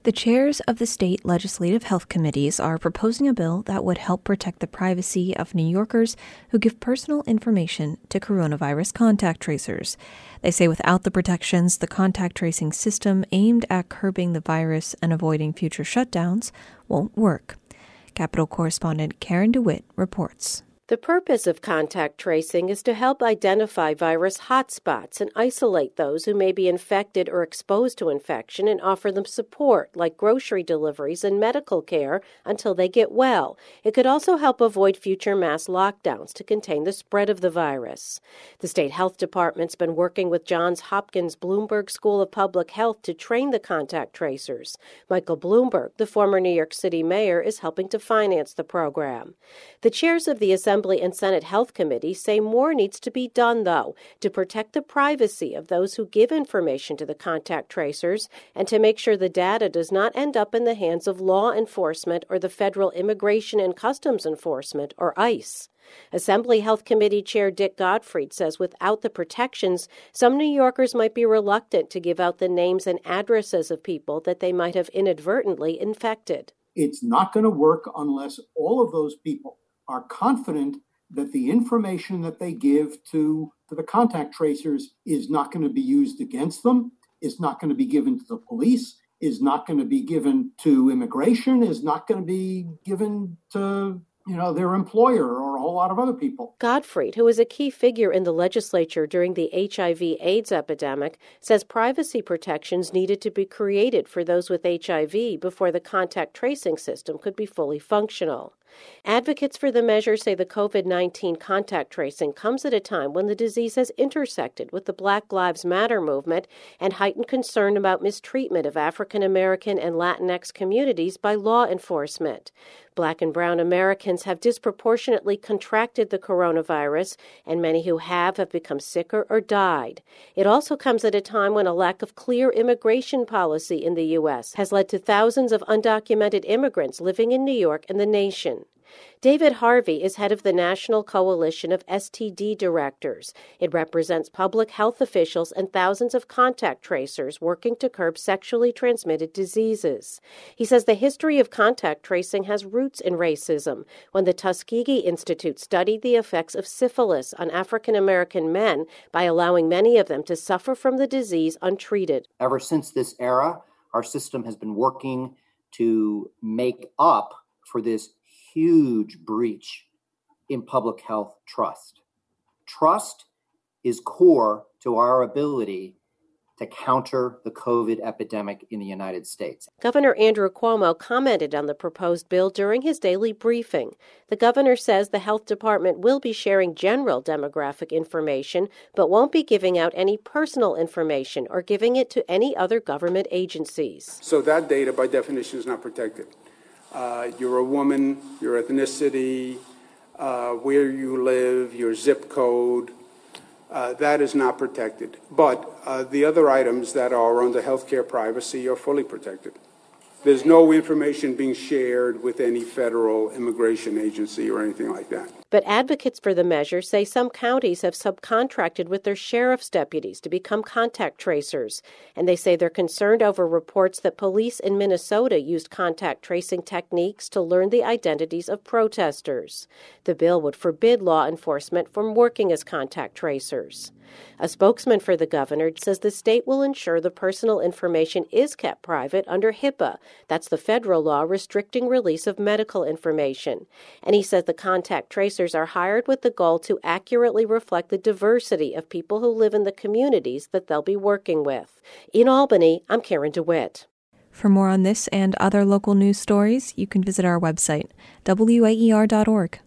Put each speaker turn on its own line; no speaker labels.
The chairs of the state legislative health committees are proposing a bill that would help protect the privacy of New Yorkers who give personal information to coronavirus contact tracers. They say without the protections, the contact tracing system aimed at curbing the virus and avoiding future shutdowns won't work. Capitol correspondent Karen DeWitt reports.
The purpose of contact tracing is to help identify virus hotspots and isolate those who may be infected or exposed to infection and offer them support, like grocery deliveries and medical care, until they get well. It could also help avoid future mass lockdowns to contain the spread of the virus. The state health department's been working with Johns Hopkins Bloomberg School of Public Health to train the contact tracers. Michael Bloomberg, the former New York City mayor, is helping to finance the program. The chairs of the Assembly and Senate Health Committees say more needs to be done, though, to protect the privacy of those who give information to the contact tracers and to make sure the data does not end up in the hands of law enforcement or the Federal Immigration and Customs Enforcement, or ICE. Assembly Health Committee Chair Dick Gottfried says without the protections, some New Yorkers might be reluctant to give out the names and addresses of people that they might have inadvertently infected.
It's not going to work unless all of those people are confident that the information that they give to the contact tracers is not going to be used against them, is not going to be given to the police, is not going to be given to immigration, is not going to be given to their employer or a whole lot of other people.
Gottfried, who was a key figure in the legislature during the HIV/AIDS epidemic, says privacy protections needed to be created for those with HIV before the contact tracing system could be fully functional. Advocates for the measure say the COVID-19 contact tracing comes at a time when the disease has intersected with the Black Lives Matter movement and heightened concern about mistreatment of African American and Latinx communities by law enforcement. Black and brown Americans have disproportionately contracted the coronavirus, and many who have become sicker or died. It also comes at a time when a lack of clear immigration policy in the U.S. has led to thousands of undocumented immigrants living in New York and the nation. David Harvey is head of the National Coalition of STD Directors. It represents public health officials and thousands of contact tracers working to curb sexually transmitted diseases. He says the history of contact tracing has roots in racism, when the Tuskegee Institute studied the effects of syphilis on African American men by allowing many of them to suffer from the disease untreated.
Ever since this era, our system has been working to make up for this huge breach in public health trust. Trust is core to our ability to counter the COVID epidemic in the United States.
Governor Andrew Cuomo commented on the proposed bill during his daily briefing. The governor says the health department will be sharing general demographic information, but won't be giving out any personal information or giving it to any other government agencies.
So that data, by definition, is not protected. You're a woman, your ethnicity, where you live, your zip code, that is not protected. But the other items that are under healthcare privacy are fully protected. There's no information being shared with any federal immigration agency or anything like that.
But advocates for the measure say some counties have subcontracted with their sheriff's deputies to become contact tracers, and they say they're concerned over reports that police in Minnesota used contact tracing techniques to learn the identities of protesters. The bill would forbid law enforcement from working as contact tracers. A spokesman for the governor says the state will ensure the personal information is kept private under HIPAA. That's the federal law restricting release of medical information. And he says the contact tracers are hired with the goal to accurately reflect the diversity of people who live in the communities that they'll be working with. In Albany, I'm Karen DeWitt.
For more on this and other local news stories, you can visit our website, waer.org.